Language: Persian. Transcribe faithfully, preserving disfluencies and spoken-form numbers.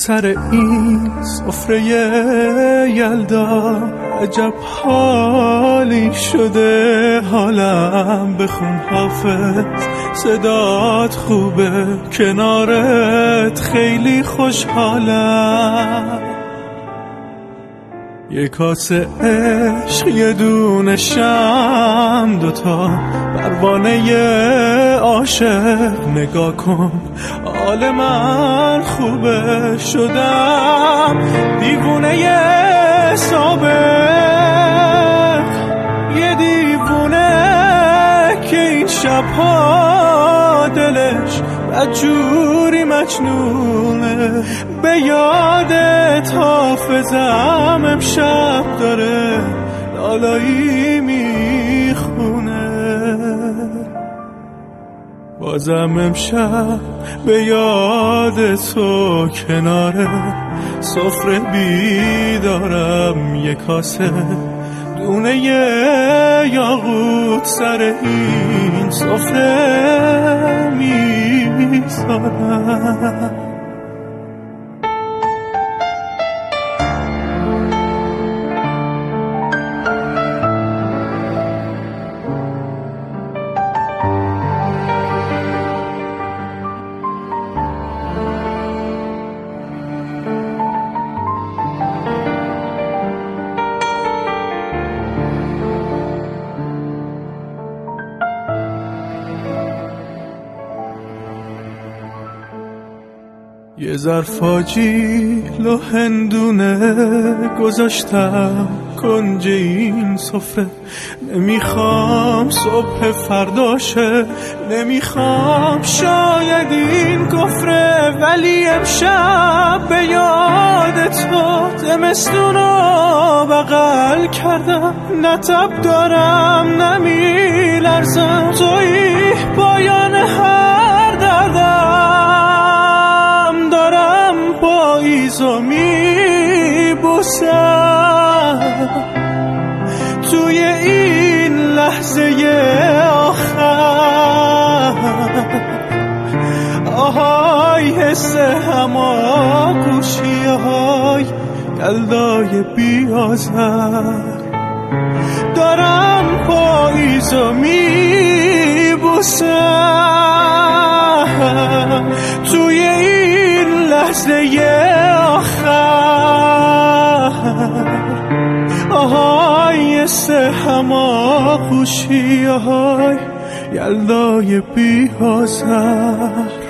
سر این سفره یلدا، عجب حالی شده حالم. بخون حافظ صدات خوبه، کنارت خیلی خوشحالم. یه کاسه عشق، یه دونه شم، دوتا پروانه عاشق. نگاه کن حال من خوبه، شدم دیوونه سابق. یه دیوونه که این شبها دلش بدجوری مجنونه. به یادت حافظم امشب داره لالایی میخونه. بازم امشب به یاد تو کنار سفره بیدارم. یه کاسه دونه یاقوت سر این سفره میذارم. یه ظرف آجیل و هندونه گذاشتم کنج این سفره. نمیخوام صبح فرداشه، نمیخوام شاید این کفره. ولی امشب به یاد تو زمستونو بغل کردم. نه تب دارم نمیلرزم، تویی پایان هر دردم. دارم پاییزو میبوسم توی این لحظه آخر. آهای حس هماغوشی های یلدای بیازر. دارم پاییزو میبوسم توی این لحظه آخر. آهای سه هماغوشی های یلدای بیازر.